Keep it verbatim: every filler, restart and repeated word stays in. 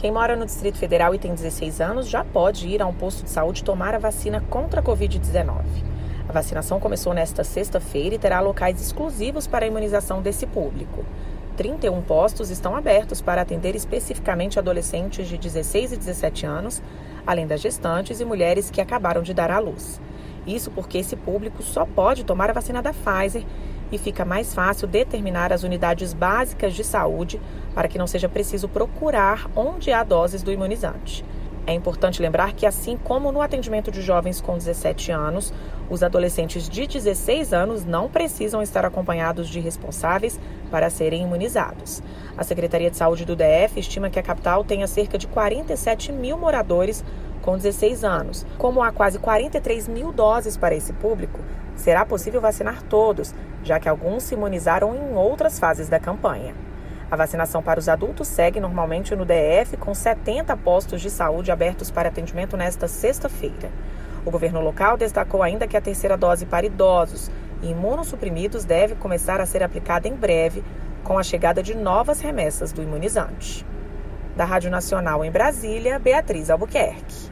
Quem mora no Distrito Federal e tem dezesseis anos já pode ir a um posto de saúde tomar a vacina contra a covid dezenove. A vacinação começou nesta sexta-feira e terá locais exclusivos para a imunização desse público. trinta e um postos estão abertos para atender especificamente adolescentes de dezesseis e dezessete anos, além das gestantes e mulheres que acabaram de dar à luz. Isso porque esse público só pode tomar a vacina da Pfizer e fica mais fácil determinar as unidades básicas de saúde para que não seja preciso procurar onde há doses do imunizante. É importante lembrar que, assim como no atendimento de jovens com dezessete anos, os adolescentes de dezesseis anos não precisam estar acompanhados de responsáveis para serem imunizados. A Secretaria de Saúde do D F estima que a capital tenha cerca de quarenta e sete mil moradores com dezesseis anos. Como há quase quarenta e três mil doses para esse público, será possível vacinar todos, já que alguns se imunizaram em outras fases da campanha. A vacinação para os adultos segue normalmente no D F, com setenta postos de saúde abertos para atendimento nesta sexta-feira. O governo local destacou ainda que a terceira dose para idosos e imunossuprimidos deve começar a ser aplicada em breve, com a chegada de novas remessas do imunizante. Da Rádio Nacional em Brasília, Beatriz Albuquerque.